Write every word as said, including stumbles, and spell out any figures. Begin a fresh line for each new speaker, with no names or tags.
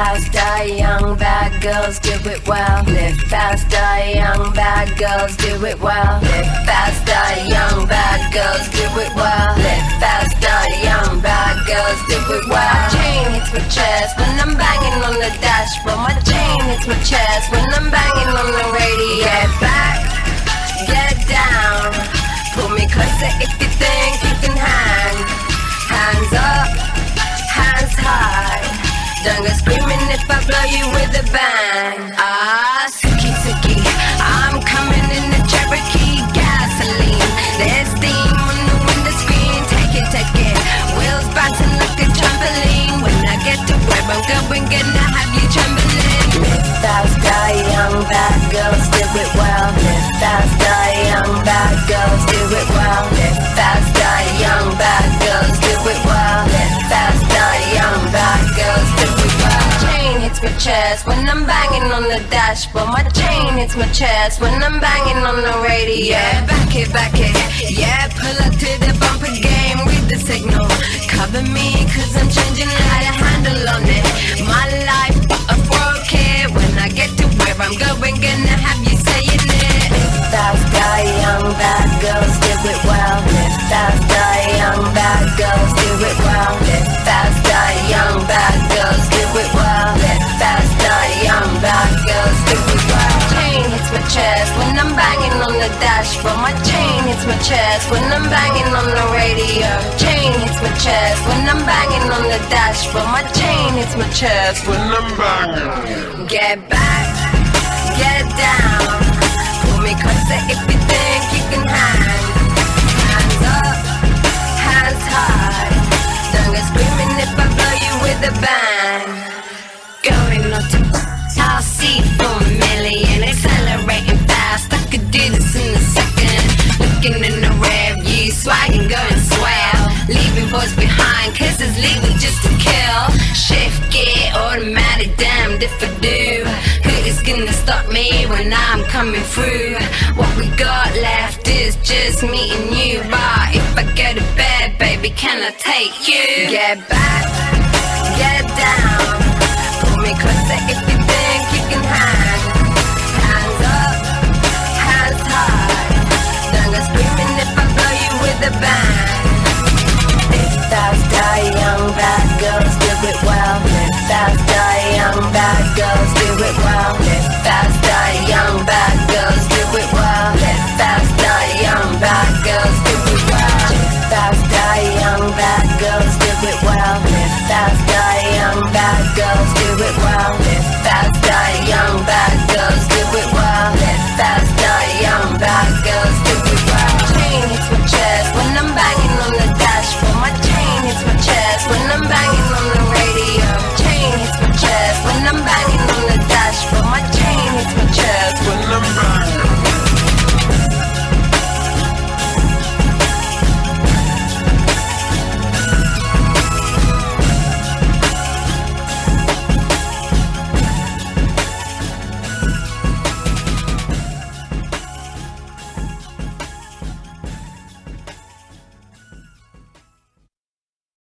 faster, young bad girls do it well. Live faster, young bad girls do it well. Live faster, young bad girls do it well. Live faster, young bad girls do it well. My chain hits my chest when I'm banging on the dashboard. My chain hits my chest when I'm banging on the radio. Get back, get down, pull me closer if you think you can hang. Hands up, hands high, don't go screaming if I blow you with a bang. Ah, Suki Suki, I'm coming in the Cherokee gasoline. There's steam on the window screen, take it, take it. Wheels bouncing like a trampoline. When I get to where I'm going, gonna have you trembling. Live faster, young bad girls do it well. Live faster, young bad girls do it well. Live faster, young bad girls do it well. Live faster, young bad girls do it well. Chain hits my chest when I'm banging on the dashboard. My chain hits my chest when I'm banging on the radio. Yeah, back it, back it. Yeah, pull up to the bumper game with the signal. Cover me cause I'm changing how to handle on it. My life, I broke it. When I get to where I'm going, gonna have you saying it. Live faster, young bad girls do it well. Live faster, young bad girls do it well. Live faster, young bad girls do it well. Live faster, young bad girls do it well. Chain hits my chest when I'm banging on the dashboard. My chain hits my chest when I'm banging on the radio. Chain hits my chest when I'm banging on the dashboard. My chain hits my chest when I'm banging. Get back, get down, pull me closer if you think you can hang. Hands up, hands high, don't go screaming if I blow you with a bang. Going on to I'll see for a million, accelerating fast. I could do this in a second. Looking in the rear view, swagging, going swell. Leaving boys behind, cause it's legal just to kill. Shift gear, automatic, damned if I do. Who is gonna stop me when I'm coming through? What we got left is just me and you. But if I go to bed, baby, can I take you? Get back, get down, pull me closer if you think you can hang. Hands up, hands high, don't go screaming if I blow you with a bang. Live faster, young bad girls do it well. Live faster, young bad girls do it well. Live faster, young bad girls do it well. Live faster, young bad girls do it well. Live faster, young bad girls do it well. Live faster, young bad girls do it well. Live faster, young bad girls do it well. Live